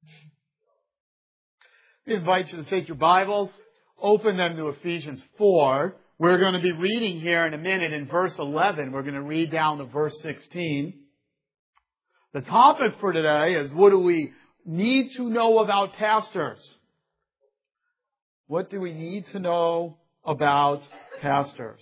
I invite you to take your Bibles, open them to Ephesians 4. We're going to be reading here in a minute in verse 11. We're going to read down to verse 16. The topic for today is, what do we need to know about pastors? What do we need to know about pastors?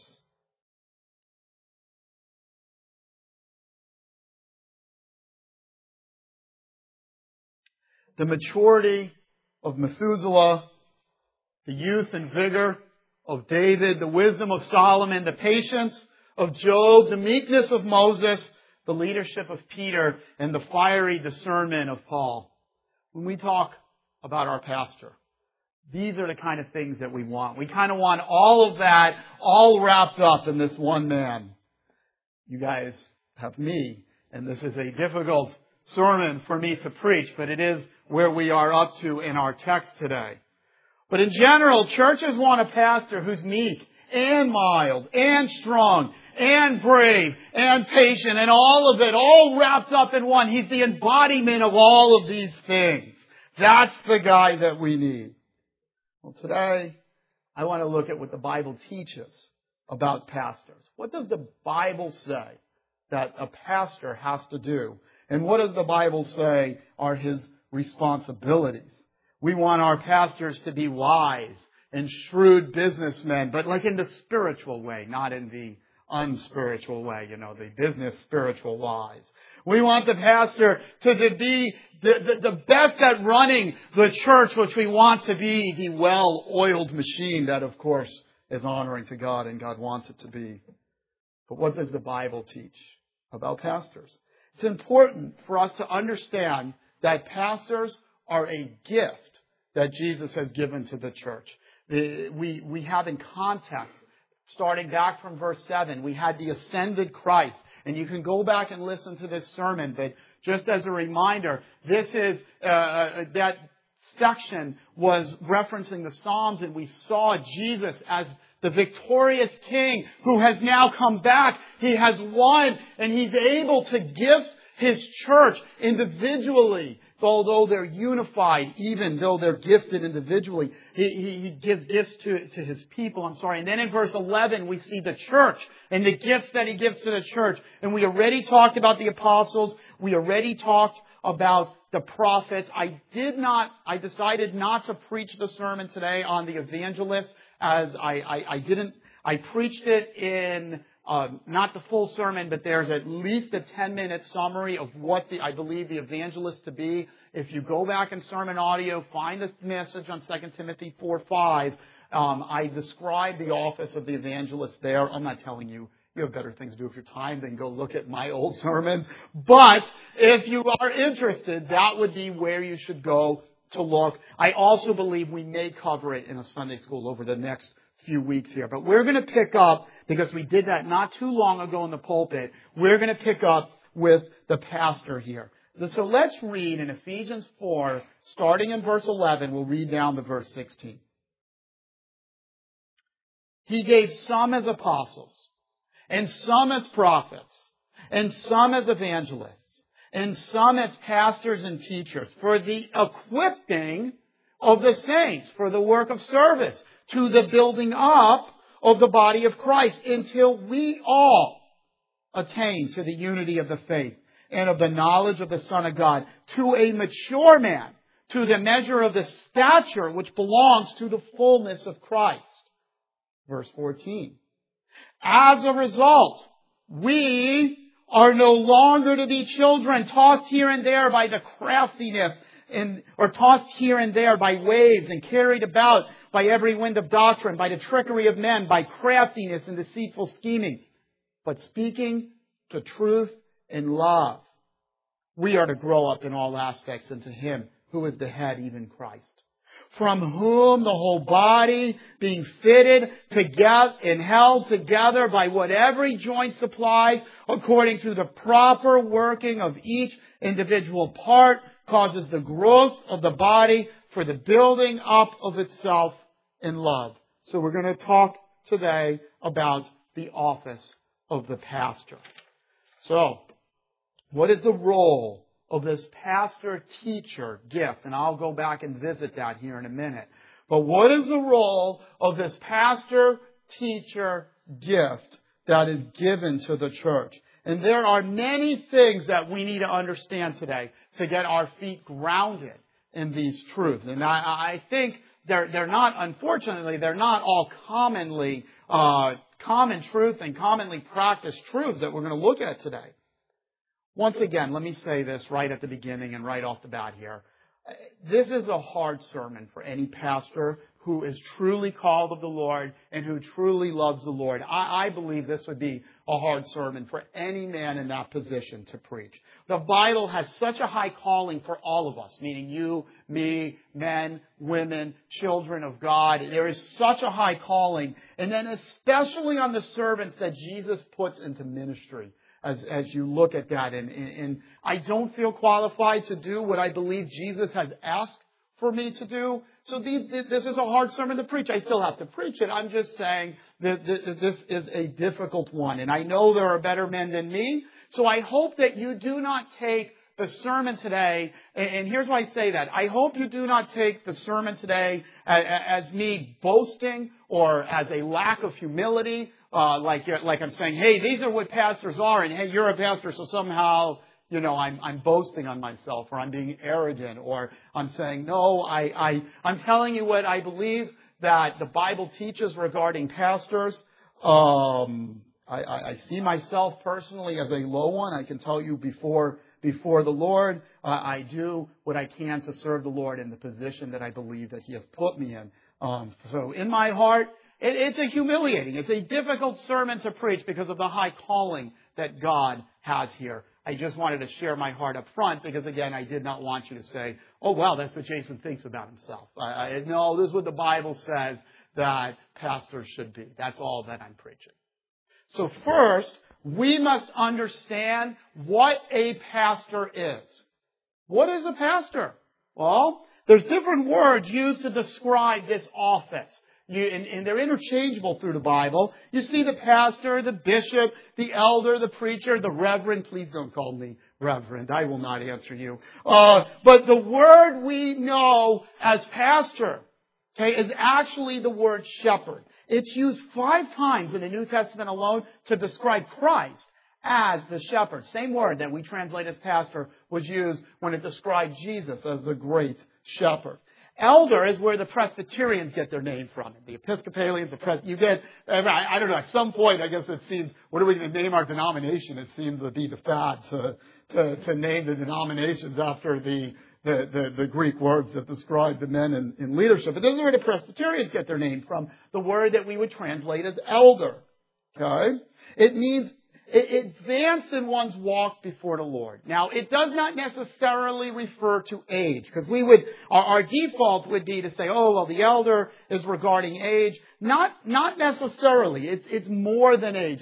The maturity of Methuselah, the youth and vigor of David, the wisdom of Solomon, the patience of Job, the meekness of Moses, the leadership of Peter, and the fiery discernment of Paul. When we talk about our pastor, these are the kind of things that we want. We kind of want all of that all wrapped up in this one man. You guys have me, and this is a difficult sermon for me to preach, but it is where we are up to in our text today. But in general, churches want a pastor who's meek and mild and strong and brave and patient and all of it, all wrapped up in one. He's the embodiment of all of these things. That's the guy that we need. Well, today, I want to look at what the Bible teaches about pastors. What does the Bible say that a pastor has to do? And what does the Bible say are his responsibilities? We want our pastors to be wise and shrewd businessmen, but like in the spiritual way, not in the unspiritual way, the business spiritual wise. We want the pastor to be the best at running the church, which we want to be the well-oiled machine that, of course, is honoring to God and God wants it to be. But what does the Bible teach about pastors? It's important for us to understand that pastors are a gift that Jesus has given to the church. We have in context, starting back from verse 7, we had the ascended Christ. And you can go back and listen to this sermon, but just as a reminder, this is that section was referencing the Psalms, and we saw Jesus as the victorious King who has now come back. He has won, and He's able to gift His church individually. Although they're unified, even though they're gifted individually, He gives gifts to His people. And then in verse 11, we see the church and the gifts that He gives to the church. And we already talked about the apostles. We already talked about the prophets. I decided not to preach the sermon today on the evangelist, as I preached it in not the full sermon, but there's at least a 10-minute summary of what I believe the evangelist to be. If you go back in sermon audio, find the message on 2 Timothy 4:5. I describe the office of the evangelist there. I'm not telling you. You have better things to do with your time than go look at my old sermons. But if you are interested, that would be where you should go to look. I also believe we may cover it in a Sunday school over the next few weeks here. But we're going to pick up, because we did that not too long ago in the pulpit, we're going to pick up with the pastor here. So let's read in Ephesians 4, starting in verse 11, we'll read down to verse 16. He gave some as apostles, and some as prophets, and some as evangelists, and some as pastors and teachers, for the equipping of the saints, for the work of service, to the building up of the body of Christ, until we all attain to the unity of the faith and of the knowledge of the Son of God, to a mature man, to the measure of the stature which belongs to the fullness of Christ. Verse 14. As a result, we are no longer to be children, tossed here and there by the craftiness or tossed here and there by waves and carried about by every wind of doctrine, by the trickery of men, by craftiness and deceitful scheming. But speaking the truth in love, we are to grow up in all aspects into Him who is the head, even Christ, from whom the whole body, being fitted together and held together by what every joint supplies, according to the proper working of each individual part, causes the growth of the body for the building up of itself in love. So we're going to talk today about the office of the pastor. So, what is the role of this pastor-teacher gift? And I'll go back and visit that here in a minute. But what is the role of this pastor-teacher gift that is given to the church? And there are many things that we need to understand today to get our feet grounded in these truths. And I think they're not, unfortunately, they're not all commonly common truth and commonly practiced truths that we're going to look at today. Once again, let me say this right at the beginning and right off the bat here. This is a hard sermon for any pastor who is truly called of the Lord and who truly loves the Lord. I believe this would be a hard sermon for any man in that position to preach. The Bible has such a high calling for all of us, meaning you, me, men, women, children of God. There is such a high calling, and then especially on the servants that Jesus puts into ministry. As you look at that, and I don't feel qualified to do what I believe Jesus has asked for me to do. So this is a hard sermon to preach. I still have to preach it. I'm just saying that this is a difficult one. And I know there are better men than me. So I hope that you do not take the sermon today, and here's why I say that. I hope you do not take the sermon today as me boasting or as a lack of humility. Like I'm saying, hey, these are what pastors are, and hey, you're a pastor, so somehow, I'm boasting on myself, or I'm being arrogant, or I'm saying, no, I'm telling you what I believe that the Bible teaches regarding pastors. I see myself personally as a low one. I can tell you before the Lord, I do what I can to serve the Lord in the position that I believe that He has put me in. So in my heart, it's a humiliating, it's a difficult sermon to preach because of the high calling that God has here. I just wanted to share my heart up front because, again, I did not want you to say, oh, well, that's what Jason thinks about himself. No, this is what the Bible says that pastors should be. That's all that I'm preaching. So first, we must understand what a pastor is. What is a pastor? Well, there's different words used to describe this office. And they're interchangeable through the Bible. You see the pastor, the bishop, the elder, the preacher, the reverend. Please don't call me reverend. I will not answer you. But the word we know as pastor, is actually the word shepherd. It's used 5 times in the New Testament alone to describe Christ as the shepherd. Same word that we translate as pastor was used when it described Jesus as the great shepherd. Elder is where the Presbyterians get their name from. The Episcopalians, you get, I don't know, at some point, I guess it seems, what are we going to name our denomination? It seems to be the fad to name the denominations after the Greek words that describe the men in leadership. But this is where the Presbyterians get their name from, the word that we would translate as elder. Okay? It means advance in one's walk before the Lord. Now, it does not necessarily refer to age, because our default would be to say, oh, well, the elder is regarding age. Not necessarily. It's more than age.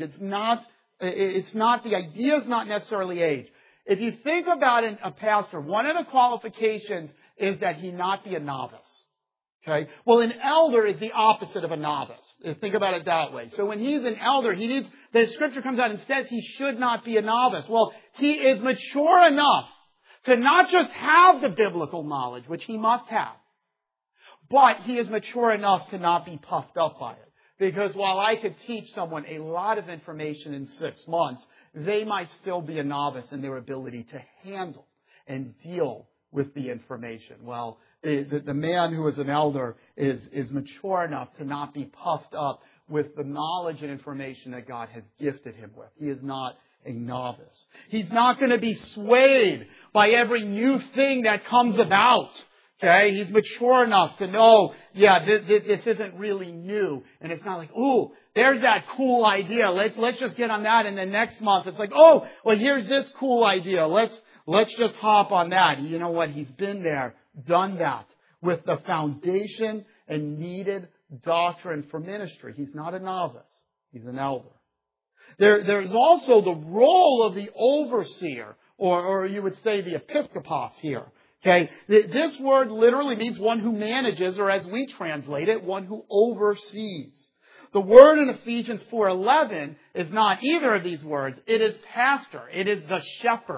The idea is not necessarily age. If you think about a pastor, one of the qualifications is that he not be a novice. Okay? Well, an elder is the opposite of a novice. Think about it that way. So when he's an elder, the scripture comes out and says he should not be a novice. Well, he is mature enough to not just have the biblical knowledge, which he must have, but he is mature enough to not be puffed up by it. Because while I could teach someone a lot of information in 6 months, they might still be a novice in their ability to handle and deal with the information. Well, the man who is an elder is mature enough to not be puffed up with the knowledge and information that God has gifted him with. He is not a novice. He's not going to be swayed by every new thing that comes about. Okay? He's mature enough to know, this isn't really new. And it's not like, ooh, there's that cool idea. Let's just get on that. And then next month it's like, oh, well, here's this cool idea. Let's just hop on that. You know what? He's been there, done that with the foundation and needed doctrine for ministry. He's not a novice. He's an elder. There's also the role of the overseer, or you would say the episkopos here. Okay, this word literally means one who manages, or as we translate it, one who oversees. The word in Ephesians 4:11 is not either of these words. It is pastor. It is the shepherd.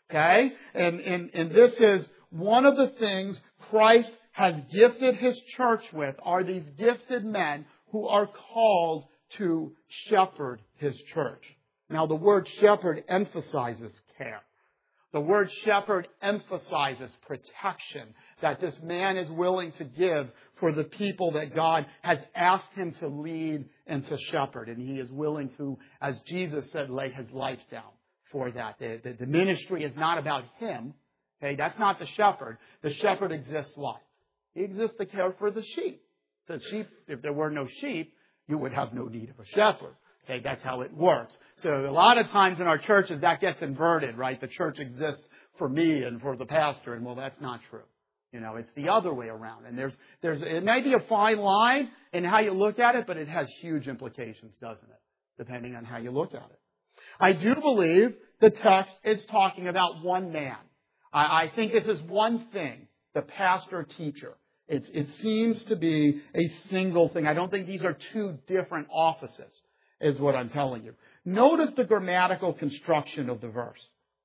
Okay? And this is one of the things Christ has gifted His church with, are these gifted men who are called to shepherd His church. Now, the word shepherd emphasizes care. The word shepherd emphasizes protection that this man is willing to give for the people that God has asked him to lead and to shepherd. And he is willing to, as Jesus said, lay his life down for that. The ministry is not about him. Okay, that's not the shepherd. The shepherd exists what? He exists to care for the sheep. The sheep, if there were no sheep, you would have no need of a shepherd. Okay, that's how it works. So a lot of times in our churches that gets inverted, right? The church exists for me and for the pastor, and well, that's not true. You know, it's the other way around. And it may be a fine line in how you look at it, but it has huge implications, doesn't it? Depending on how you look at it. I do believe the text is talking about one man. I think this is one thing, the pastor-teacher. It seems to be a single thing. I don't think these are two different offices, is what I'm telling you. Notice the grammatical construction of the verse.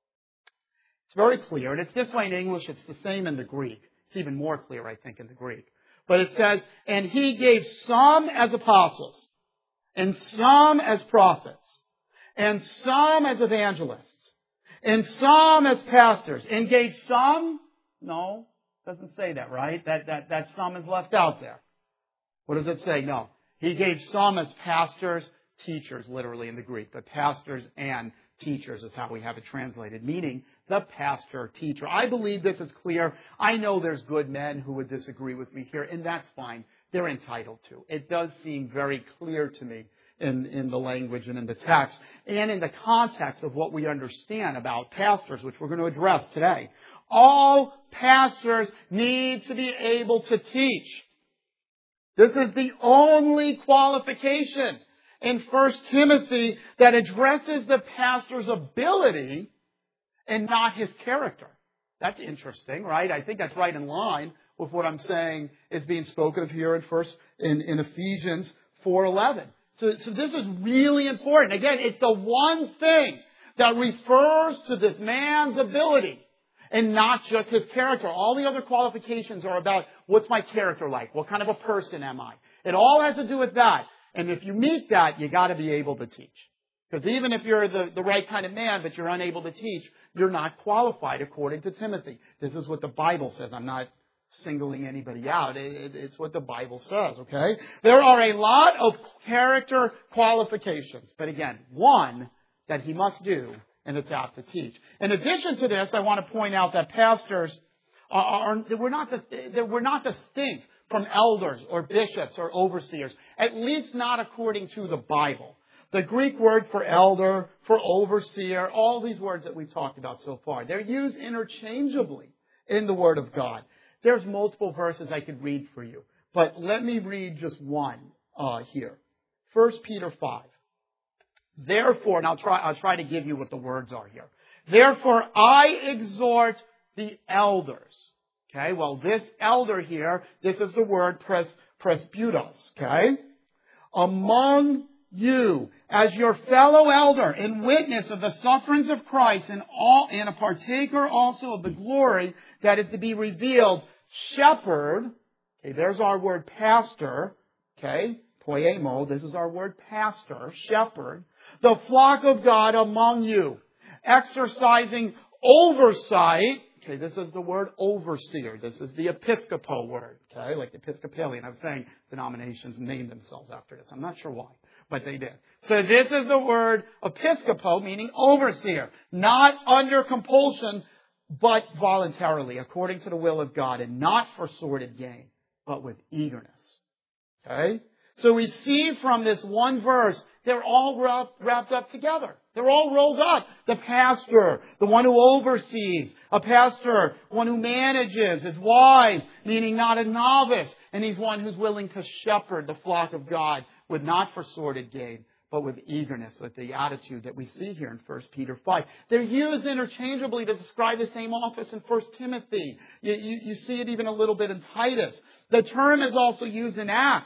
It's very clear, and it's this way in English. It's the same in the Greek. It's even more clear, I think, in the Greek. But it says, and he gave some as apostles, and some as prophets, and some as evangelists, and some as pastors, and gave some? No, doesn't say that, right? That some is left out there. What does it say? No. He gave some as pastors, teachers, literally in the Greek, but pastors and teachers is how we have it translated, meaning the pastor, teacher. I believe this is clear. I know there's good men who would disagree with me here, and that's fine. They're entitled to. It does seem very clear to me in the language and in the text, and in the context of what we understand about pastors, which we're going to address today. All pastors need to be able to teach. This is the only qualification in 1 Timothy that addresses the pastor's ability and not his character. That's interesting, right? I think that's right in line with what I'm saying is being spoken of here in Ephesians 4:11. So this is really important. Again, it's the one thing that refers to this man's ability and not just his character. All the other qualifications are about what's my character like? What kind of a person am I? It all has to do with that. And if you meet that, you got to be able to teach. Because even if you're the right kind of man, but you're unable to teach, you're not qualified according to Timothy. This is what the Bible says. I'm not singling anybody out. It's what the Bible says, okay? There are a lot of character qualifications. But again, one that he must do, and it's out to teach. In addition to this, I want to point out that pastors we're not distinct from elders or bishops or overseers, at least not according to the Bible. The Greek words for elder, for overseer, all these words that we've talked about so far, they're used interchangeably in the Word of God. There's multiple verses I could read for you, but let me read just one here. 1 Peter 5. Therefore, and I'll try to give you what the words are here. Therefore, I exhort the elders. Okay, well, this elder here, this is the word presbyteros, okay? Among you, as your fellow elder and witness of the sufferings of Christ and a partaker also of the glory that is to be revealed, shepherd, okay, there's our word pastor, okay, poiemo, this is our word pastor, shepherd, the flock of God among you, exercising oversight. Okay, this is the word overseer. This is the episcopo word, okay, like the Episcopalian. I was saying denominations named themselves after this. I'm not sure why, but they did. So this is the word episcopo, meaning overseer, not under compulsion, but voluntarily, according to the will of God, and not for sordid gain, but with eagerness. Okay? So we see from this one verse, they're all wrapped up together. They're all rolled up. The pastor, the one who oversees. A pastor, one who manages, is wise, meaning not a novice. And he's one who's willing to shepherd the flock of God with not for sordid gain, but with eagerness, with the attitude that we see here in 1 Peter 5. They're used interchangeably to describe the same office in 1 Timothy. You see it even a little bit in Titus. The term is also used in Acts,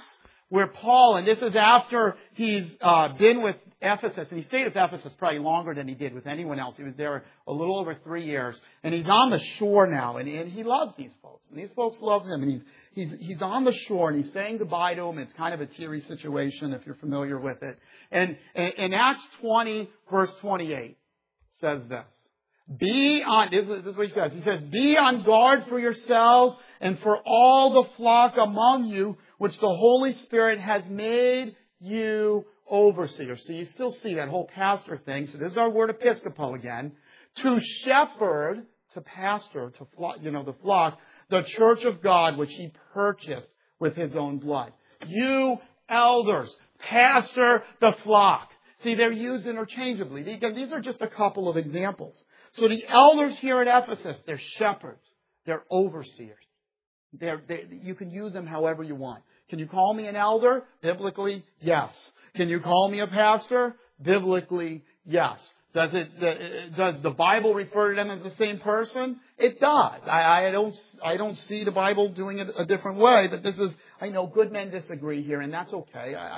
where Paul, and this is after he's been with Ephesus, and he stayed with Ephesus probably longer than he did with anyone else. He was there a little over 3 years, and he's on the shore now, and he loves these folks, and these folks love him, and he's on the shore, and he's saying goodbye to them. It's kind of a teary situation if you're familiar with it. And Acts 20, verse 28 says this. This is what he says. He says, be on guard for yourselves and for all the flock among you, which the Holy Spirit has made you overseers. So you still see that whole pastor thing. So this is our word episcopo again. To shepherd, to pastor, to flock, the flock, the church of God, which he purchased with his own blood. You elders, pastor the flock. See, they're used interchangeably. These are just a couple of examples. So the elders here at Ephesus, they're shepherds. They're overseers. You can use them however you want. Can you call me an elder? Biblically, yes. Can you call me a pastor? Biblically, yes. Does the Bible refer to them as the same person? It does. I don't see the Bible doing it a different way, but I know good men disagree here, and that's okay. I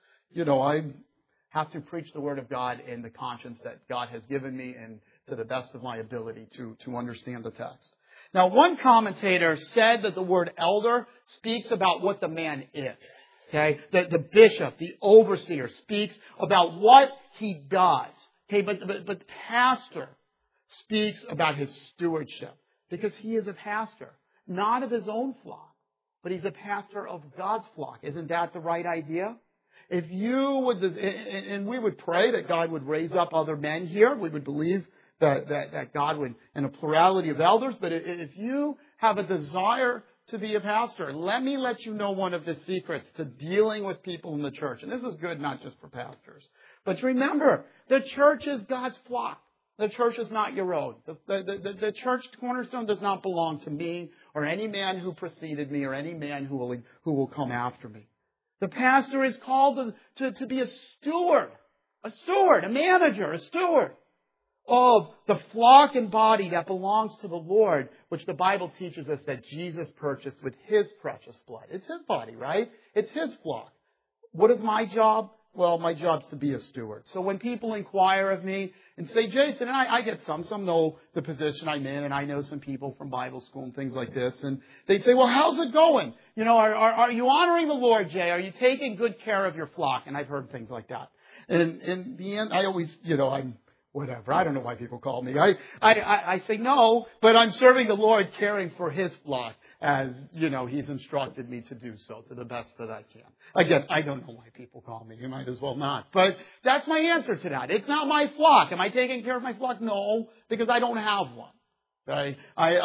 have to preach the Word of God in the conscience that God has given me and to the best of my ability to understand the text. Now, one commentator said that the word elder speaks about what the man is. Okay? The bishop, the overseer, speaks about what he does. Okay, but pastor speaks about his stewardship because he is a pastor, not of his own flock, but he's a pastor of God's flock. Isn't that the right idea? If you would, and we would pray that God would raise up other men here, we would believe that God would, and a plurality of elders, but if you have a desire to be a pastor, let me let you know one of the secrets to dealing with people in the church. And this is good not just for pastors. But remember, the church is God's flock. The church is not your own. The church cornerstone does not belong to me or any man who preceded me or any man who will come after me. The pastor is called to be a steward, a manager, a steward of the flock and body that belongs to the Lord, which the Bible teaches us that Jesus purchased with his precious blood. It's his body, right? It's his flock. What is my job? Well, my job's to be a steward. So when people inquire of me and say, Jason, and I get some know the position I'm in, and I know some people from Bible school and things like this, and they say, well, how's it going? Are you honoring the Lord, Jay? Are you taking good care of your flock? And I've heard things like that. And in the end, I always, I'm whatever. I don't know why people call me. I say no, but I'm serving the Lord, caring for his flock as, he's instructed me to do so to the best that I can. Again, I don't know why people call me. You might as well not. But that's my answer to that. It's not my flock. Am I taking care of my flock? No, because I don't have one. Okay?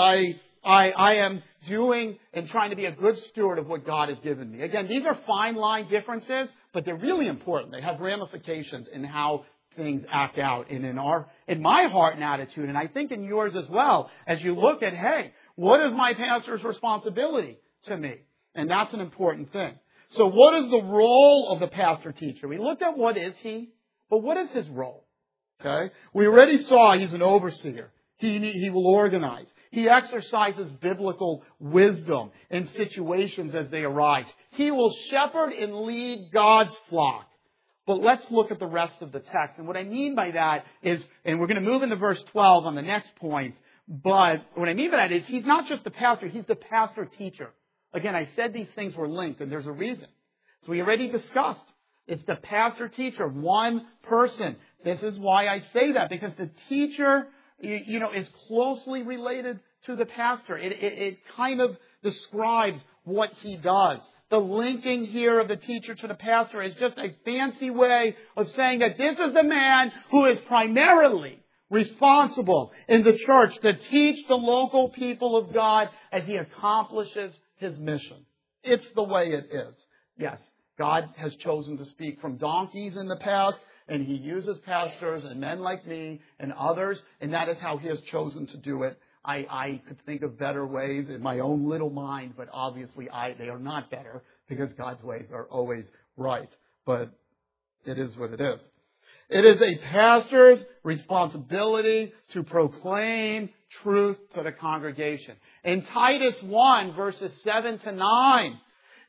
I am doing and trying to be a good steward of what God has given me. Again, these are fine line differences, but they're really important. They have ramifications in how things act out in my heart and attitude, and I think in yours as well, as you look at, hey, what is my pastor's responsibility to me? And that's an important thing. So what is the role of the pastor teacher? We looked at what is he, but what is his role? Okay? We already saw he's an overseer. He will organize. He exercises biblical wisdom in situations as they arise. He will shepherd and lead God's flock. But let's look at the rest of the text. And what I mean by that is, and we're going to move into verse 12 on the next point, but what I mean by that is he's not just the pastor, he's the pastor teacher. Again, I said these things were linked, and there's a reason. So we already discussed. It's the pastor teacher, one person. This is why I say that, because the teacher, is closely related to the pastor. It kind of describes what he does. The linking here of the teacher to the pastor is just a fancy way of saying that this is the man who is primarily responsible in the church to teach the local people of God as he accomplishes his mission. It's the way it is. Yes, God has chosen to speak from donkeys in the past, and he uses pastors and men like me and others, and that is how he has chosen to do it. I could think of better ways in my own little mind, but obviously they are not better because God's ways are always right. But it is what it is. It is a pastor's responsibility to proclaim truth to the congregation. In Titus 1, verses 7 to 9,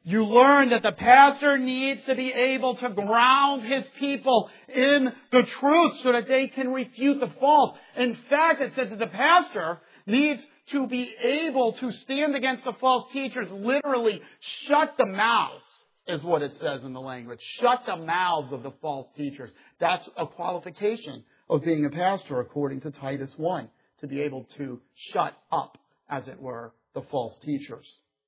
You learn that the pastor needs to be able to ground his people in the truth so that they can refute the false. In fact, it says that the pastor needs to be able to stand against the false teachers, literally shut the mouths, is what it says in the language. Shut the mouths of the false teachers. That's a qualification of being a pastor, according to Titus 1, to be able to shut up, as it were, the false teachers.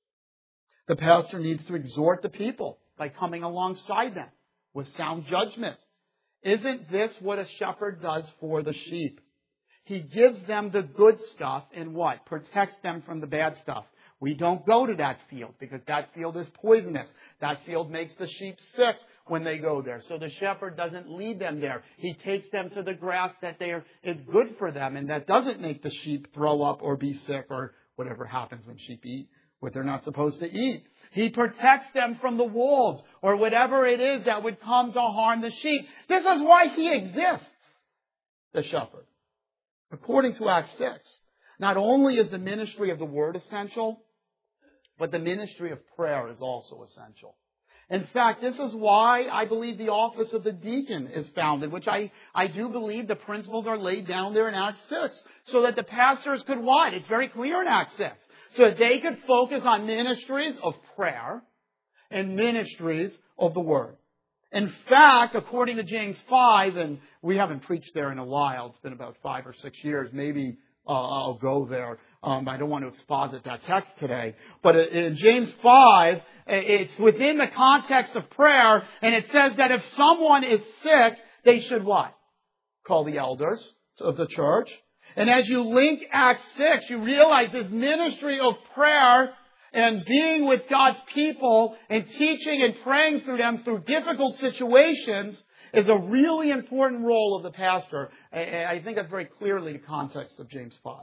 The pastor needs to exhort the people by coming alongside them with sound judgment. Isn't this what a shepherd does for the sheep? He gives them the good stuff and what? Protects them from the bad stuff. We don't go to that field because that field is poisonous. That field makes the sheep sick when they go there. So the shepherd doesn't lead them there. He takes them to the grass that is good for them and that doesn't make the sheep throw up or be sick or whatever happens when sheep eat what they're not supposed to eat. He protects them from the wolves or whatever it is that would come to harm the sheep. This is why he exists, the shepherd. According to Acts 6, not only is the ministry of the word essential, but the ministry of prayer is also essential. In fact, this is why I believe the office of the deacon is founded, which I do believe the principles are laid down there in Acts 6, so that the pastors could what? It's very clear in Acts 6. So that they could focus on ministries of prayer and ministries of the Word. In fact, according to James 5, and we haven't preached there in a while, it's been about 5 or 6 years, maybe I'll go there. I don't want to exposit that text today. But in James 5, it's within the context of prayer, and it says that if someone is sick, they should what? Call the elders of the church. And as you link Acts 6, you realize this ministry of prayer and being with God's people and teaching and praying through them through difficult situations is a really important role of the pastor. And I think that's very clearly the context of James 5.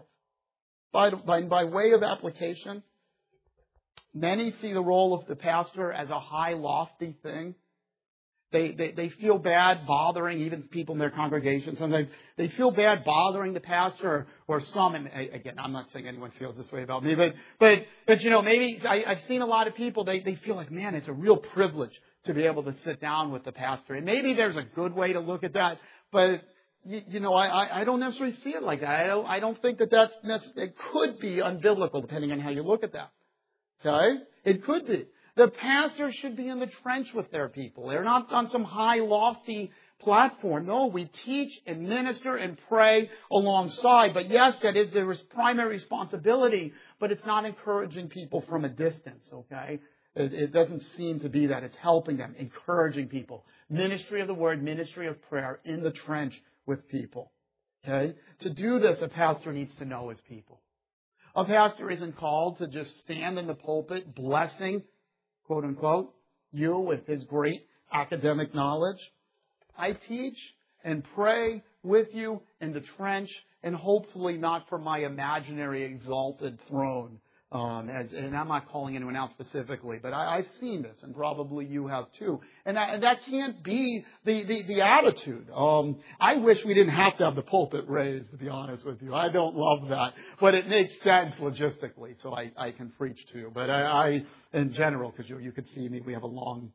By way of application, many see the role of the pastor as a high, lofty thing. They feel bad bothering even people in their congregation. Sometimes they feel bad bothering the pastor or some. And again, I'm not saying anyone feels this way about me, but you know, maybe I've seen a lot of people. They feel like, man, it's a real privilege to be able to sit down with the pastor. And maybe there's a good way to look at that, but you know, I don't necessarily see it like that. I don't think that it could be unbiblical depending on how you look at that. Okay, it could be. The pastor should be in the trench with their people. They're not on some high, lofty platform. No, we teach and minister and pray alongside. But yes, that is their primary responsibility, but it's not encouraging people from a distance, okay? It doesn't seem to be that. It's helping them, encouraging people. Ministry of the word, ministry of prayer in the trench with people, okay? To do this, a pastor needs to know his people. A pastor isn't called to just stand in the pulpit blessing, quote unquote, you with his great academic knowledge. I teach and pray with you in the trench and hopefully not from my imaginary exalted throne. And I'm not calling anyone out specifically, but I've seen this and probably you have too. And that can't be the attitude. I wish we didn't have to have the pulpit raised, to be honest with you. I don't love that, but it makes sense logistically, so I can preach to you. But I in general, because you could see me, we have a long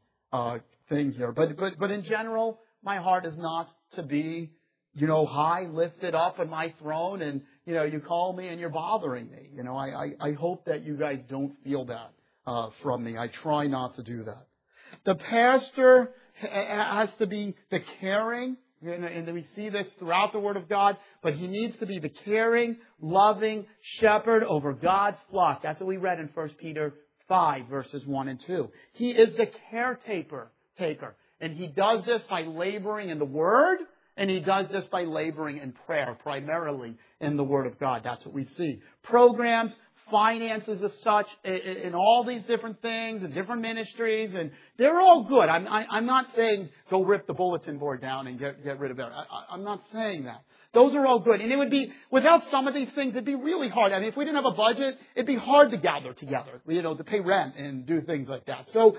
thing here. But in general, my heart is not to be, high, lifted up on my throne and, you call me and you're bothering me. I hope that you guys don't feel that from me. I try not to do that. The pastor has to be the caring, and we see this throughout the Word of God, but he needs to be the caring, loving shepherd over God's flock. That's what we read in 1 Peter 5, verses 1 and 2. He is the caretaker, and he does this by laboring in the Word, and he does this by laboring in prayer, primarily in the Word of God. That's what we see. Programs, finances as such, in all these different things, and different ministries, and they're all good. I'm not saying go rip the bulletin board down and get rid of it. I'm not saying that. Those are all good. And it would be, without some of these things, it'd be really hard. I mean, if we didn't have a budget, it'd be hard to gather together, to pay rent and do things like that. So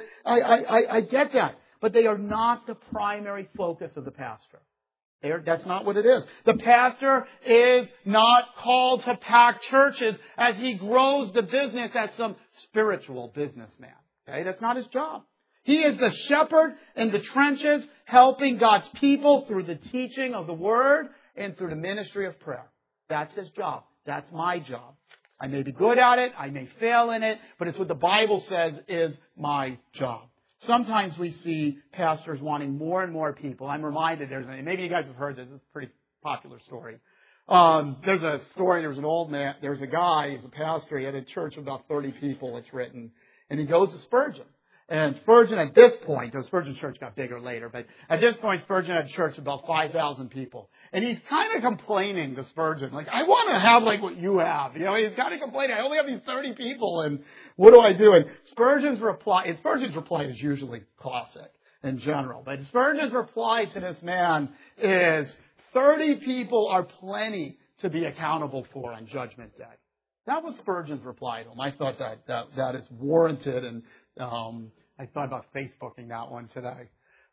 I get that. But they are not the primary focus of the pastor. That's not what it is. The pastor is not called to pack churches as he grows the business as some spiritual businessman. Okay, that's not his job. He is the shepherd in the trenches, helping God's people through the teaching of the Word and through the ministry of prayer. That's his job. That's my job. I may be good at it, I may fail in it, but it's what the Bible says is my job. Sometimes we see pastors wanting more and more people. I'm reminded, maybe you guys have heard this, it's a pretty popular story. There's a story, there was an old man, there was a guy, he's a pastor, he had a church of about 30 people, it's written, and he goes to Spurgeon. And Spurgeon at this point, the Spurgeon church got bigger later, but at this point Spurgeon had a church of about 5,000 people. And he's kind of complaining to Spurgeon, like, I want to have like what you have. You know, he's kind of complaining, I only have these 30 people, and what do I do? And Spurgeon's reply is usually classic in general, but Spurgeon's reply to this man is, 30 people are plenty to be accountable for on Judgment Day. That was Spurgeon's reply to him. I thought that is warranted, and I thought about Facebooking that one today.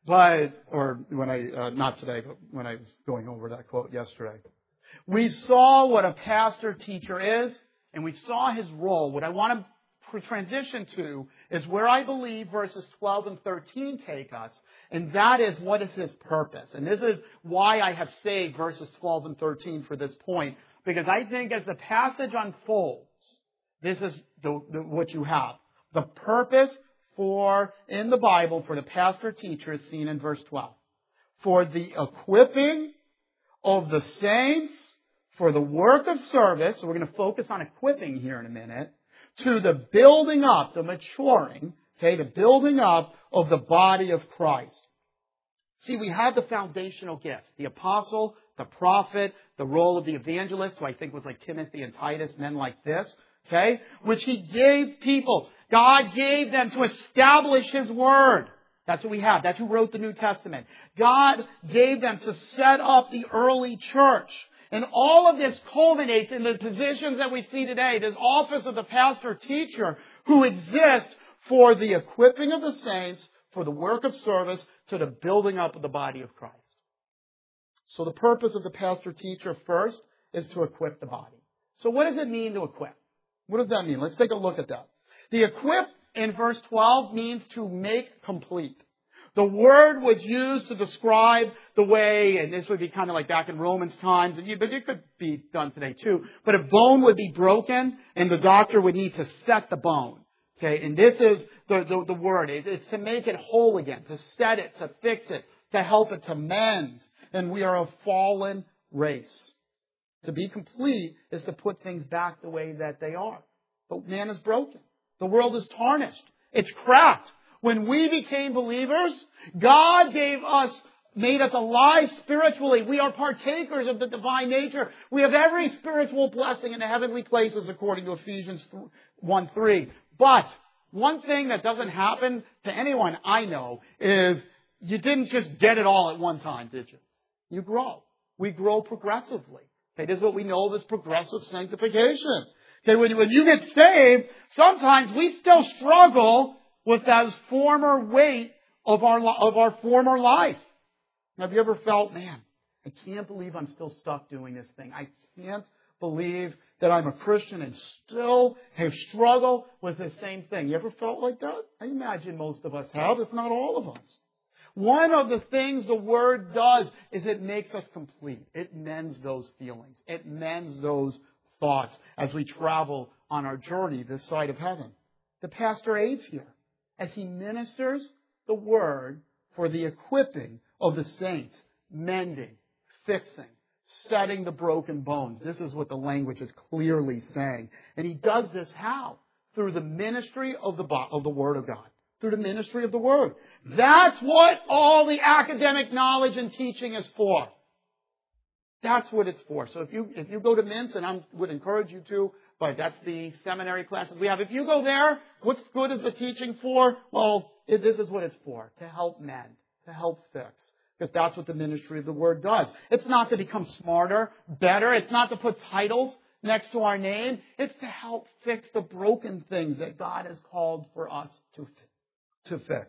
Not today, but when I was going over that quote yesterday. We saw what a pastor teacher is, and we saw his role. What I want to transition to is where I believe verses 12 and 13 take us, and that is what is his purpose. And this is why I have saved verses 12 and 13 for this point, because I think as the passage unfolds, this is what you have. The purpose in the Bible for the pastor teacher is seen in verse 12. For the equipping of the saints for the work of service, so we're going to focus on equipping here in a minute, to the building up, the maturing, the building up of the body of Christ. See, we have the foundational gifts, the apostle, the prophet, the role of the evangelist, who I think was like Timothy and Titus, men like this, which he gave people. God gave them to establish His Word. That's what we have. That's who wrote the New Testament. God gave them to set up the early church. And all of this culminates in the positions that we see today, this office of the pastor-teacher, who exists for the equipping of the saints, for the work of service, to the building up of the body of Christ. So the purpose of the pastor-teacher first is to equip the body. So what does it mean to equip? What does that mean? Let's take a look at that. The equip in verse 12 means to make complete. The word was used to describe the way, and this would be kind of like back in Romans times, but it could be done today too. But a bone would be broken, and the doctor would need to set the bone. And this is the word. It's to make it whole again, to set it, to fix it, to help it to mend. And we are a fallen race. To be complete is to put things back the way that they are. But man is broken. The world is tarnished. It's cracked. When we became believers, God made us alive spiritually. We are partakers of the divine nature. We have every spiritual blessing in the heavenly places according to Ephesians 1:3. But one thing that doesn't happen to anyone I know is you didn't just get it all at one time, did you? You grow. We grow progressively. This is what we know as progressive sanctification. When you get saved, sometimes we still struggle with that former weight of our former life. Have you ever felt, man, I can't believe I'm still stuck doing this thing. I can't believe that I'm a Christian and still have struggled with the same thing. You ever felt like that? I imagine most of us have, if not all of us. One of the things the Word does is it makes us complete. It mends those feelings. It mends those thoughts as we travel on our journey this side of heaven. The pastor aids here as he ministers the Word for the equipping of the saints, mending, fixing, setting the broken bones. This is what the language is clearly saying. And he does this how? Through the ministry of the Word of God. Through the ministry of the Word. That's what all the academic knowledge and teaching is for. That's what it's for. So if you go to Mintz, and I would encourage you to, but that's the seminary classes we have. If you go there, what's good is the teaching for? Well, this is what it's for. To help mend. To help fix. Because that's what the ministry of the Word does. It's not to become smarter, better. It's not to put titles next to our name. It's to help fix the broken things that God has called for us to fix.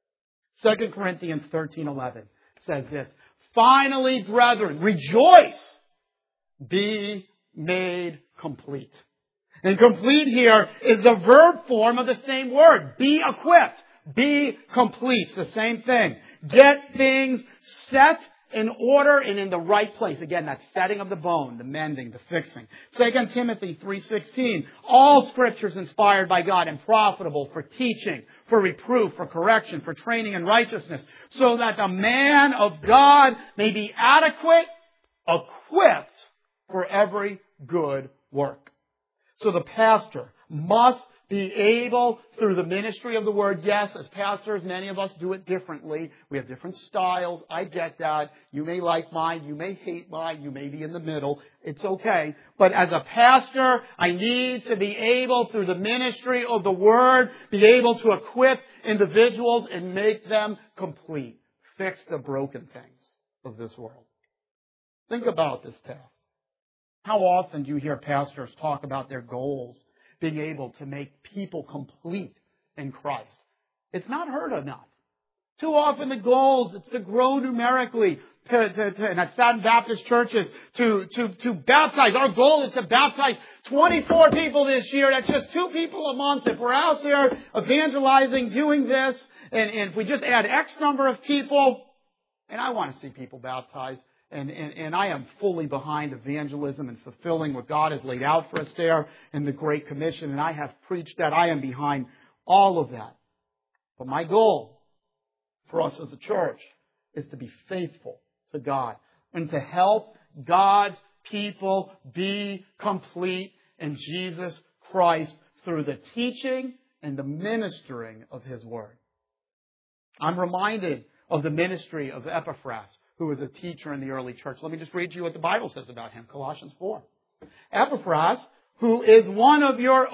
2 Corinthians 13:11 says this. Finally, brethren, rejoice, be made complete. And complete here is the verb form of the same word. Be equipped. Be complete. It's the same thing. Get things set in order and in the right place. Again, that setting of the bone, the mending, the fixing. 2 Timothy 3:16. All Scripture is inspired by God and profitable for teaching, for reproof, for correction, for training in righteousness, so that the man of God may be adequate, equipped for every good work. So the pastor must be able, through the ministry of the Word, yes, as pastors, many of us do it differently. We have different styles. I get that. You may like mine. You may hate mine. You may be in the middle. It's okay. But as a pastor, I need to be able, through the ministry of the Word, be able to equip individuals and make them complete. Fix the broken things of this world. Think about this task. How often do you hear pastors talk about their goals, being able to make people complete in Christ? It's not heard enough. Too often the goals, it's to grow numerically, and I've sat in Baptist churches, to baptize. Our goal is to baptize 24 people this year. That's just 2 people a month. If we're out there evangelizing, doing this, and if we just add X number of people, and I want to see people baptized. And I am fully behind evangelism and fulfilling what God has laid out for us there in the Great Commission. And I have preached that. I am behind all of that. But my goal for us as a church is to be faithful to God and to help God's people be complete in Jesus Christ through the teaching and the ministering of His Word. I'm reminded of the ministry of Epaphras, who was a teacher in the early church. Let me just read you what the Bible says about him. Colossians 4. Epaphras, who is one of your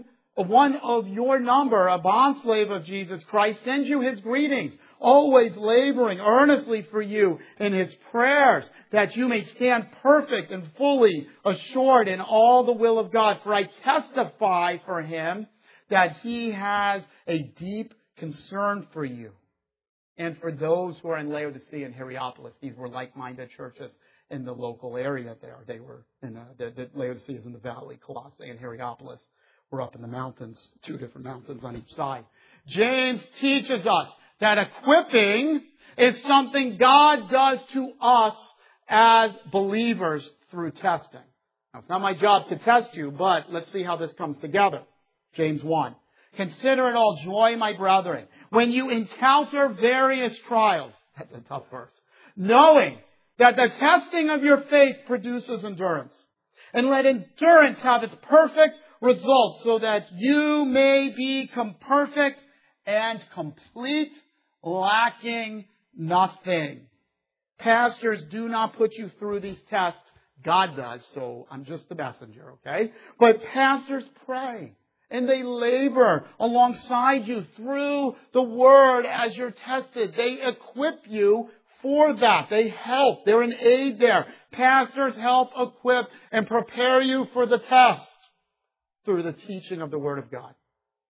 number, a bondslave of Jesus Christ, sends you his greetings, always laboring earnestly for you in his prayers, that you may stand perfect and fully assured in all the will of God. For I testify for him that he has a deep concern for you. And for those who are in Laodicea and Hierapolis, these were like-minded churches in the local area there. They were in the Laodicea is in the valley, Colossae and Hierapolis were up in the mountains, 2 different mountains on each side. James teaches us that equipping is something God does to us as believers through testing. Now, it's not my job to test you, but let's see how this comes together. James 1. Consider it all joy, my brethren, when you encounter various trials. That's a tough verse. Knowing that the testing of your faith produces endurance. And let endurance have its perfect result, so that you may become perfect and complete, lacking nothing. Pastors do not put you through these tests. God does, so I'm just the messenger, okay? But pastors pray. And they labor alongside you through the Word as you're tested. They equip you for that. They help. They're an aid there. Pastors help equip and prepare you for the test through the teaching of the Word of God.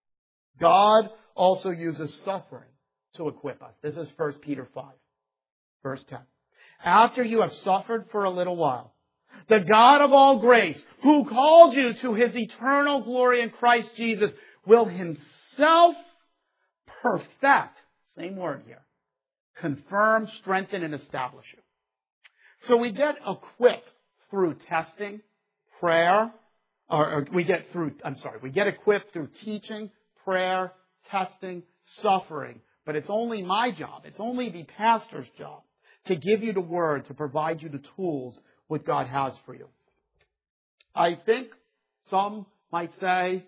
God also uses suffering to equip us. This is 1 Peter 5, verse 10. After you have suffered for a little while, the God of all grace, who called you to His eternal glory in Christ Jesus, will Himself perfect, same word here, confirm, strengthen, and establish you. So we get equipped through testing, prayer, we get equipped through teaching, prayer, testing, suffering. But it's only my job, it's only the pastor's job to give you the Word, to provide you the tools what God has for you. I think some might say,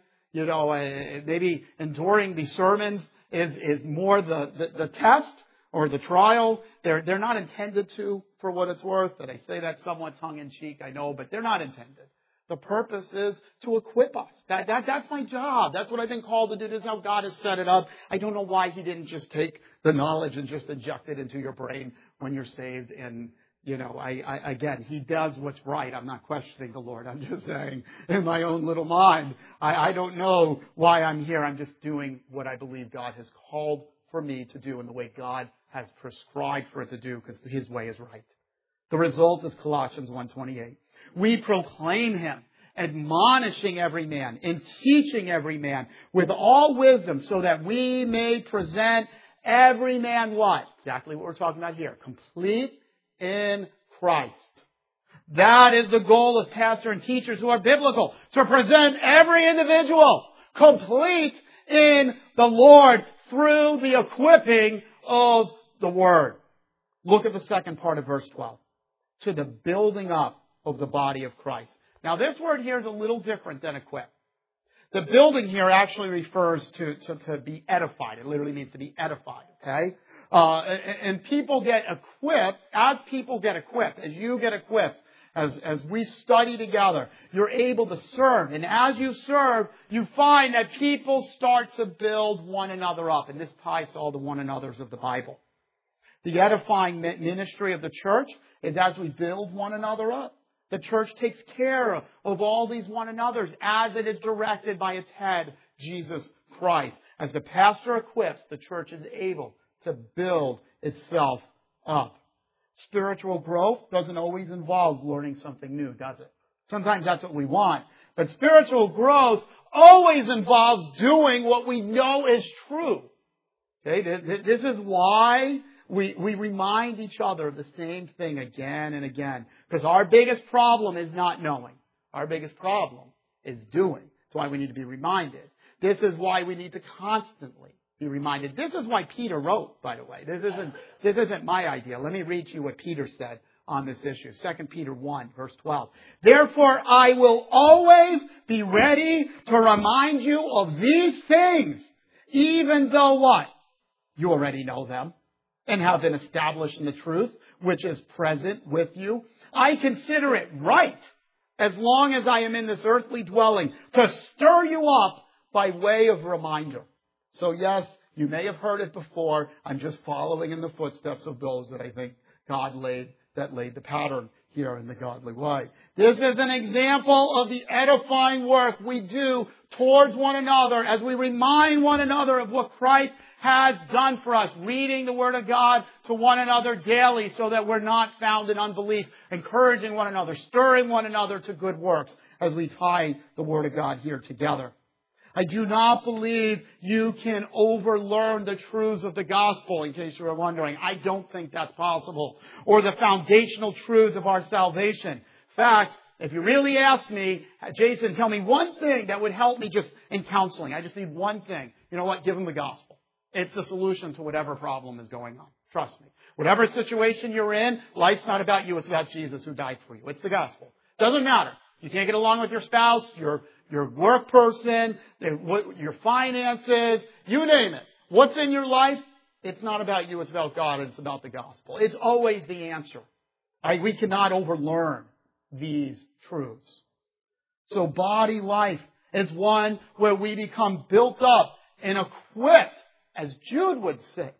maybe enduring the sermons is more the test or the trial. They're not intended to, for what it's worth. And I say that somewhat tongue-in-cheek, I know, but they're not intended. The purpose is to equip us. That's my job. That's what I've been called to do. This is how God has set it up. I don't know why He didn't just take the knowledge and just inject it into your brain when you're saved. And again, He does what's right. I'm not questioning the Lord. I'm just saying in my own little mind, I don't know why I'm here. I'm just doing what I believe God has called for me to do in the way God has prescribed for it to do, because His way is right. The result is Colossians 1:28. We proclaim Him admonishing every man and teaching every man with all wisdom, so that we may present every man what? Exactly what we're talking about here. Complete in Christ. That is the goal of pastors and teachers who are biblical, to present every individual complete in the Lord through the equipping of the Word. Look at the second part of verse 12. To the building up of the body of Christ. Now this word here is a little different than equip. The building here actually refers to be edified. It literally means to be edified, okay? And people get equipped, as people get equipped, as you get equipped, as we study together, you're able to serve. And as you serve, you find that people start to build one another up. And this ties to all the one another's of the Bible. The edifying ministry of the church is as we build one another up. The church takes care of all these one another's as it is directed by its head, Jesus Christ. As the pastor equips, the church is able to build itself up. Spiritual growth doesn't always involve learning something new, does it? Sometimes that's what we want. But spiritual growth always involves doing what we know is true. Okay? This is why we remind each other of the same thing again and again. Because our biggest problem is not knowing. Our biggest problem is doing. That's why we need to be reminded. This is why we need to constantly be reminded. This is why Peter wrote, by the way. This isn't my idea. Let me read to you what Peter said on this issue. 2 Peter 1, verse 12. Therefore, I will always be ready to remind you of these things, even though what? You already know them and have been established in the truth, which is present with you. I consider it right, as long as I am in this earthly dwelling, to stir you up by way of reminder. So yes, you may have heard it before. I'm just following in the footsteps of those that I think God laid the pattern here in the godly way. This is an example of the edifying work we do towards one another as we remind one another of what Christ has done for us, reading the Word of God to one another daily so that we're not found in unbelief, encouraging one another, stirring one another to good works as we tie the Word of God here together. I do not believe you can overlearn the truths of the gospel, in case you were wondering. I don't think that's possible. Or the foundational truths of our salvation. In fact, if you really ask me, Jason, tell me one thing that would help me just in counseling. I just need one thing. You know what? Give them the gospel. It's the solution to whatever problem is going on. Trust me. Whatever situation you're in, life's not about you. It's about Jesus who died for you. It's the gospel. Doesn't matter. You can't get along with your spouse, your work person, your finances, you name it. What's in your life? It's not about you. It's about God. And it's about the gospel. It's always the answer. We cannot overlearn these truths. So body life is one where we become built up and equipped. As Jude would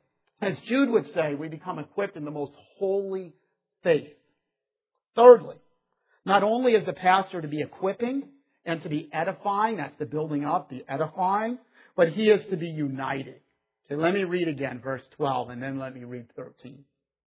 say, we become equipped in the most holy faith. Thirdly, not only is the pastor to be equipping and to be edifying, that's the building up, the edifying, but he is to be united. Okay, let me read again verse 12 and then let me read 13.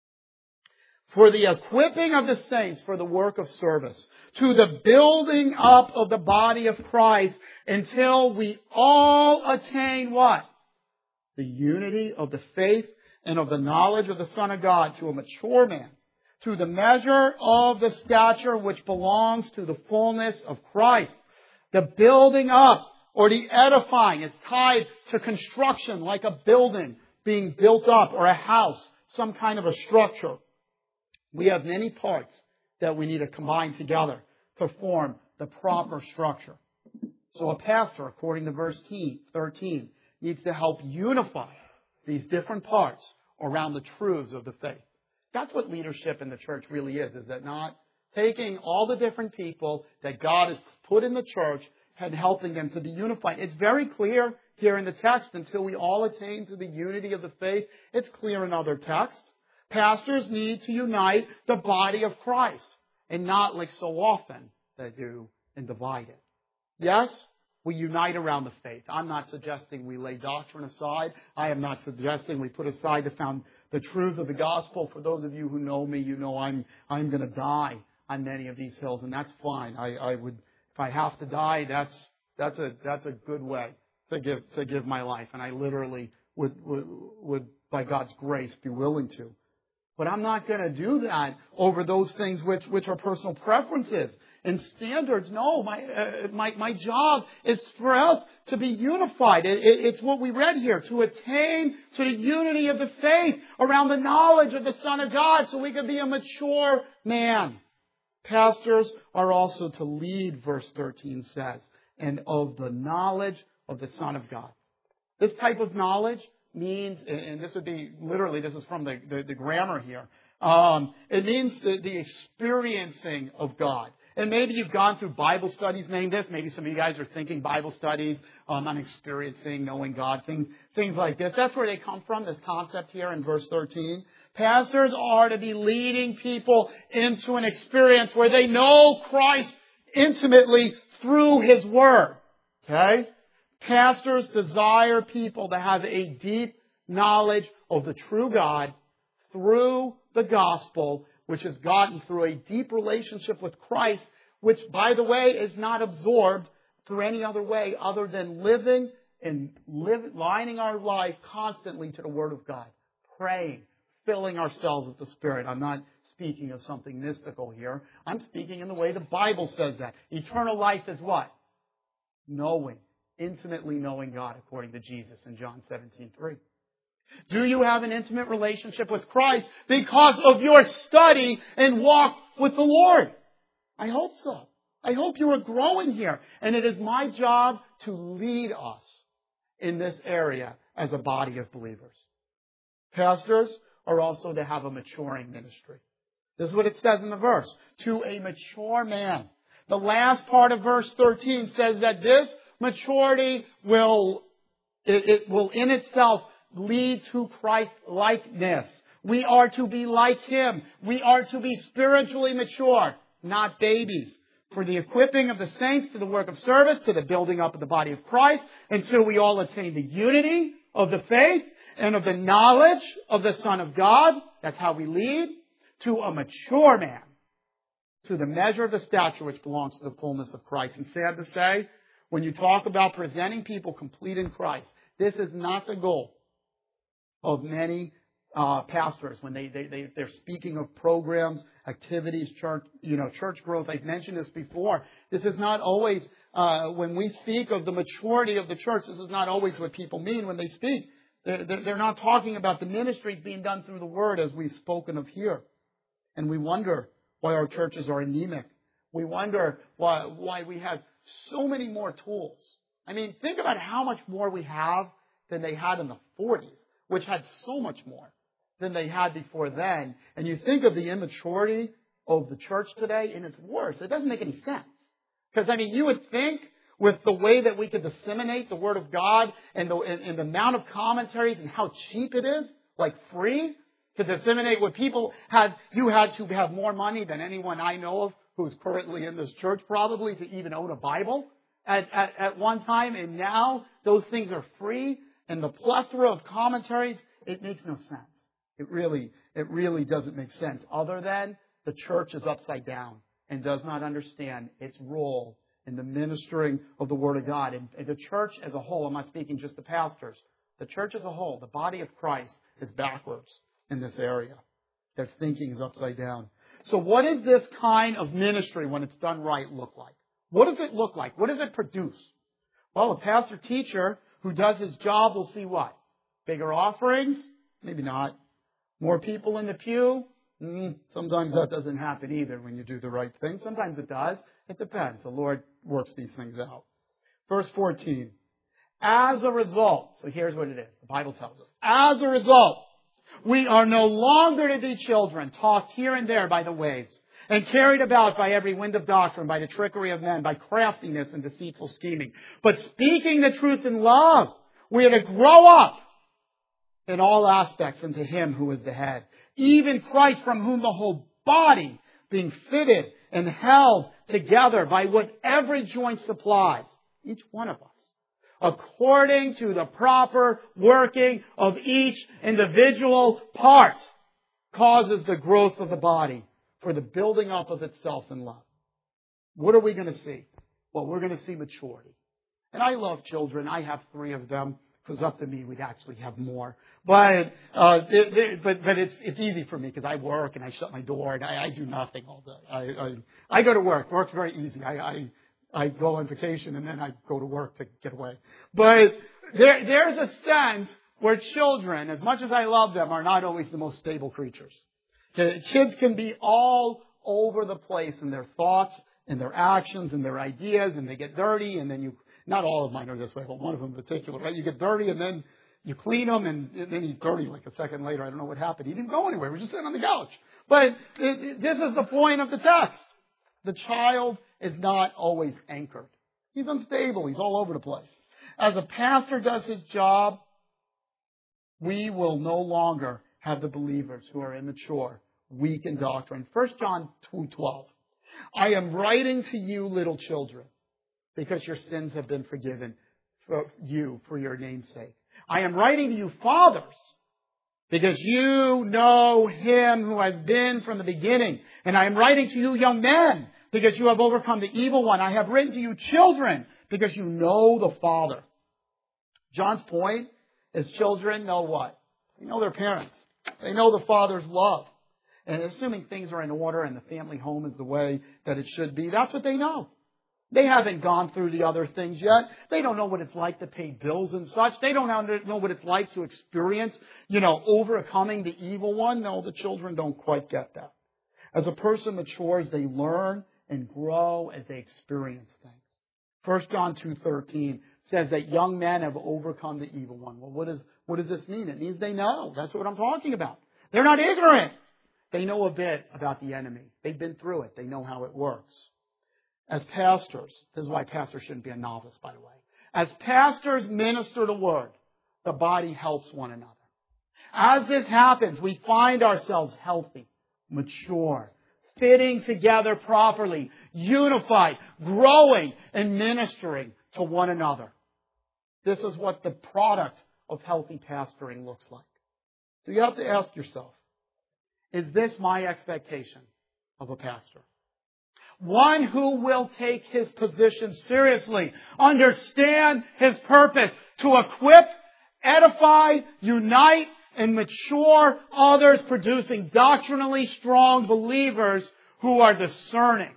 For the equipping of the saints for the work of service, to the building up of the body of Christ until we all attain what? The unity of the faith and of the knowledge of the Son of God, to a mature man, to the measure of the stature which belongs to the fullness of Christ. The building up or the edifying is tied to construction, like a building being built up, or a house, some kind of a structure. We have many parts that we need to combine together to form the proper structure. So a pastor, according to verse 13, needs to help unify these different parts around the truths of the faith. That's what leadership in the church really is that not? Taking all the different people that God has put in the church and helping them to be unified. It's very clear here in the text, until we all attain to the unity of the faith. It's clear in other texts. Pastors need to unite the body of Christ and not like so often they do and divide it. Yes, we unite around the faith. I'm not suggesting we lay doctrine aside. I am not suggesting we put aside the truth of the gospel. For those of you who know me, you know I'm going to die on many of these hills, and that's fine. I would If I have to die, that's a good way to give my life. And I literally would by God's grace be willing to. But I'm not going to do that over those things which are personal preferences and standards. No, my job is for us to be unified. It's what we read here, to attain to the unity of the faith around the knowledge of the Son of God so we can be a mature man. Pastors are also to lead, verse 13 says, and of the knowledge of the Son of God. This type of knowledge means, and this would be literally, this is from the grammar here, it means the experiencing of God. And maybe you've gone through Bible studies named this. Maybe some of you guys are thinking Bible studies on experiencing, knowing God, things like this. That's where they come from, this concept here in verse 13. Pastors are to be leading people into an experience where they know Christ intimately through His Word. Okay? Pastors desire people to have a deep knowledge of the true God through the gospel, which is gotten through a deep relationship with Christ, which, by the way, is not absorbed through any other way other than lining our life constantly to the Word of God, praying, filling ourselves with the Spirit. I'm not speaking of something mystical here. I'm speaking in the way the Bible says that. Eternal life is what? Knowing. Intimately knowing God, according to Jesus in John 17:3. Do you have an intimate relationship with Christ because of your study and walk with the Lord? I hope so. I hope you are growing here. And it is my job to lead us in this area as a body of believers. Pastors are also to have a maturing ministry. This is what it says in the verse. To a mature man. The last part of verse 13 says that this maturity will in itself lead to Christ-likeness. We are to be like Him. We are to be spiritually mature, not babies. For the equipping of the saints to the work of service, to the building up of the body of Christ, until we all attain the unity of the faith and of the knowledge of the Son of God. That's how we lead. To a mature man, to the measure of the stature which belongs to the fullness of Christ. And sad to say, when you talk about presenting people complete in Christ, this is not the goal of many pastors when they're speaking of programs, activities, church growth. I've mentioned this before. This is not always, when we speak of the maturity of the church, this is not always what people mean when they speak. They're not talking about the ministries being done through the Word as we've spoken of here. And we wonder why our churches are anemic. We wonder why we have so many more tools. I mean, think about how much more we have than they had in the 40s, which had so much more than they had before then. And you think of the immaturity of the church today, and it's worse. It doesn't make any sense. Because, I mean, you would think with the way that we could disseminate the Word of God and the amount of commentaries and how cheap it is, like free, to disseminate what people had, you had to have more money than anyone I know of who's currently in this church probably to even own a Bible at one time. And now those things are free. And the plethora of commentaries, it makes no sense. It really doesn't make sense. Other than the church is upside down and does not understand its role in the ministering of the Word of God. And the church as a whole, I'm not speaking just the pastors, the church as a whole, the body of Christ is backwards in this area. Their thinking is upside down. So what does this kind of ministry, when it's done right, look like? What does it look like? What does it produce? Well, a pastor-teacher who does his job will see what? Bigger offerings? Maybe not. More people in the pew? Sometimes that doesn't happen either when you do the right thing. Sometimes it does. It depends. The Lord works these things out. Verse 14. As a result, so here's what it is. The Bible tells us. As a result, we are no longer to be children, tossed here and there by the waves, and carried about by every wind of doctrine, by the trickery of men, by craftiness and deceitful scheming. But speaking the truth in love, we are to grow up in all aspects into Him who is the head, even Christ, from whom the whole body, being fitted and held together by what every joint supplies, each one of us, according to the proper working of each individual part, causes the growth of the body for the building up of itself in love. What are we going to see? well, we're going to see maturity. And I love children. I have 3 of them. If it was up to me, we'd actually have more. But it's easy for me because I work and I shut my door and I do nothing all day. I go to work. Work's very easy. I go on vacation and then I go to work to get away. But there's a sense where children, as much as I love them, are not always the most stable creatures. Kids can be all over the place in their thoughts and their actions and their ideas, and they get dirty, and then not all of mine are this way, but one of them in particular, right? You get dirty and then you clean them and then he's dirty like a second later. I don't know what happened. He didn't go anywhere. He was just sitting on the couch. But this is the point of the text. The child is not always anchored. He's unstable. He's all over the place. As a pastor does his job, we will no longer have the believers who are immature, weak in doctrine. 1 John 2:12. I am writing to you, little children, because your sins have been forgiven for your name's sake. I am writing to you, fathers, because you know him who has been from the beginning. And I am writing to you, young men, because you have overcome the evil one. I have written to you, children, because you know the Father. John's point is children know what? They know their parents. They know the Father's love. And assuming things are in order and the family home is the way that it should be, that's what they know. They haven't gone through the other things yet. They don't know what it's like to pay bills and such. They don't know what it's like to experience, overcoming the evil one. No, the children don't quite get that. As a person matures, they learn and grow as they experience things. 1 John 2:13 says that young men have overcome the evil one. Well, what does this mean? It means they know. That's what I'm talking about. They're not ignorant. They know a bit about the enemy. They've been through it. They know how it works. As pastors, this is why pastors shouldn't be a novice, by the way. As pastors minister the word, the body helps one another. As this happens, we find ourselves healthy, mature, fitting together properly, unified, growing, and ministering to one another. This is what the product of healthy pastoring looks like. So you have to ask yourself, is this my expectation of a pastor? One who will take his position seriously, understand his purpose to equip, edify, unite, and mature others, producing doctrinally strong believers who are discerning,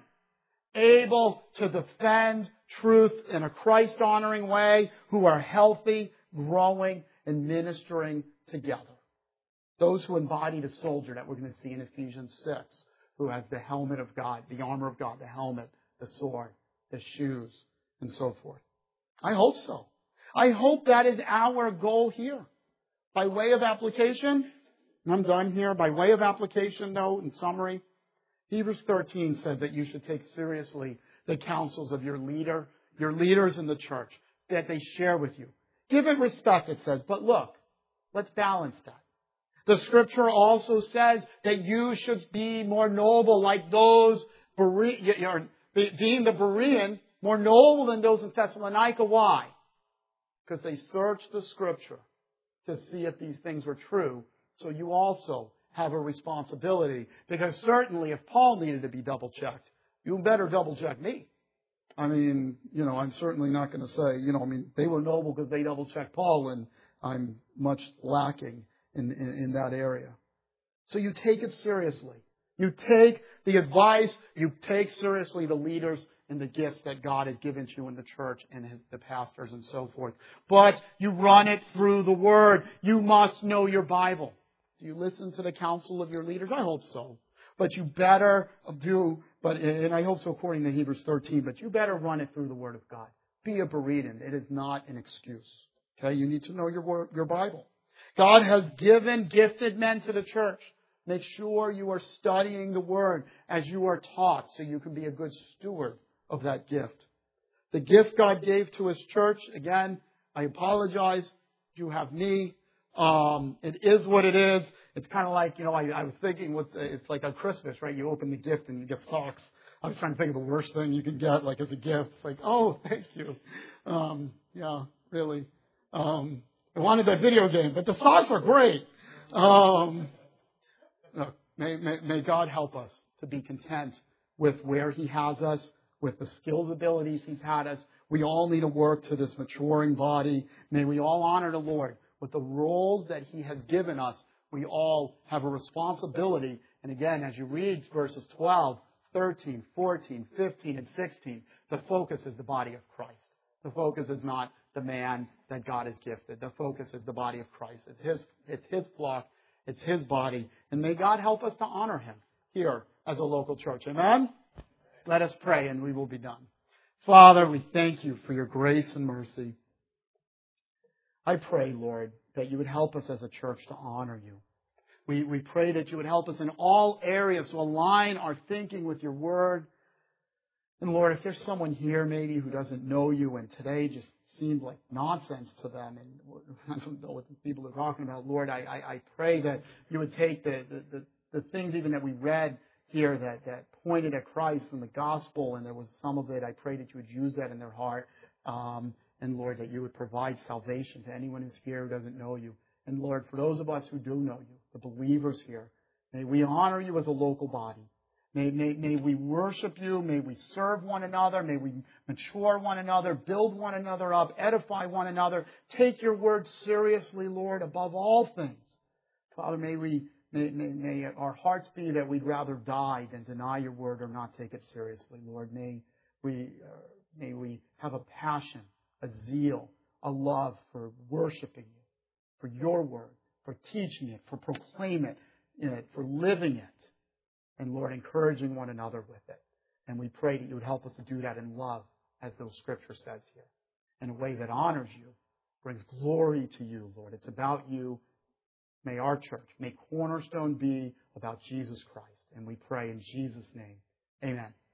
able to defend truth in a Christ-honoring way, who are healthy, growing, and ministering together. Those who embody the soldier that we're going to see in Ephesians 6, who has the helmet of God, the armor of God, the helmet, the sword, the shoes, and so forth. I hope so. I hope that is our goal here. By way of application, and I'm done here, by way of application, though, in summary, Hebrews 13 said that you should take seriously the counsels of your leaders in the church, that they share with you. Give it respect, it says, but look, let's balance that. The Scripture also says that you should be more noble, like those deemed the Berean, more noble than those in Thessalonica. Why? Because they searched the Scripture to see if these things were true. So you also have a responsibility. Because certainly if Paul needed to be double-checked, you better double-check me. I mean, I'm certainly not going to say, they were noble because they double-checked Paul, and I'm much lacking in that area. So you take it seriously. You take the advice, you take seriously the leaders and the gifts that God has given to you in the church and the pastors and so forth. But you run it through the Word. You must know your Bible. Do you listen to the counsel of your leaders? I hope so. But you better do, and I hope so according to Hebrews 13, but you better run it through the Word of God. Be a Berean. It is not an excuse. Okay? You need to know your Bible. God has given gifted men to the church. Make sure you are studying the Word as you are taught so you can be a good steward of that gift. The gift God gave to His church, again, I apologize. You have me. It is what it is. It's kind of like, I was thinking, it's like on Christmas, right? You open the gift and you get socks. I was trying to think of the worst thing you can get, like as a gift. It's like, oh, thank you. Yeah, really. I wanted that video game, but the socks are great. Look, may God help us to be content with where He has us, with the skills, abilities He's had us. We all need to work to this maturing body. May we all honor the Lord with the roles that He has given us. We all have a responsibility. And again, as you read verses 12, 13, 14, 15, and 16, the focus is the body of Christ. The focus is not the man that God has gifted. The focus is the body of Christ. It's His flock. It's His body. And may God help us to honor Him here as a local church. Amen? Let us pray and we will be done. Father, we thank You for Your grace and mercy. I pray, Lord, that You would help us as a church to honor You. We pray that You would help us in all areas to align our thinking with Your Word. And Lord, if there's someone here maybe who doesn't know You and today just seemed like nonsense to them, and I don't know what these people are talking about, Lord, I pray that You would take the things even that we read here that pointed at Christ and the gospel, and there was some of it, I pray that You would use that in their heart. And Lord, that You would provide salvation to anyone who's here who doesn't know You. And Lord, for those of us who do know You, the believers here, may we honor You as a local body. May we worship You. May we serve one another. May we mature one another, build one another up, edify one another. Take Your word seriously, Lord, above all things. Father, may our hearts be that we'd rather die than deny Your word or not take it seriously, Lord. May we have a passion, a zeal, a love for worshiping You, for Your word, for teaching it, for proclaiming it, for living it. And Lord, encouraging one another with it. And we pray that You would help us to do that in love, as the Scripture says here, in a way that honors You, brings glory to You, Lord. It's about You. May our church, may Cornerstone be about Jesus Christ. And we pray in Jesus' name. Amen.